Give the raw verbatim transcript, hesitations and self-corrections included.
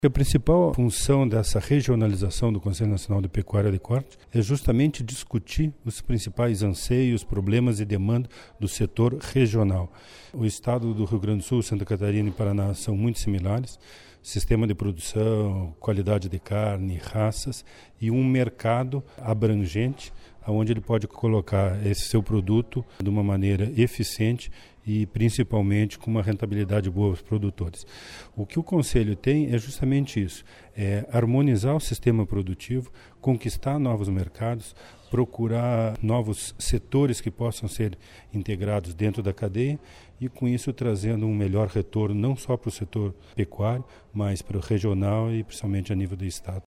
A principal função dessa regionalização do Conselho Nacional de Pecuária de Corte é justamente discutir os principais anseios, problemas e demandas do setor regional. O estado do Rio Grande do Sul, Santa Catarina e Paraná são muito similares. Sistema de produção, qualidade de carne, raças e um mercado abrangente, onde ele pode colocar esse seu produto de uma maneira eficiente e principalmente com uma rentabilidade boa aos produtores. O que o Conselho tem é justamente isso, é harmonizar o sistema produtivo, conquistar novos mercados, procurar novos setores que possam ser integrados dentro da cadeia e com isso trazendo um melhor retorno não só para o setor pecuário, mas para o regional e principalmente a nível do estado.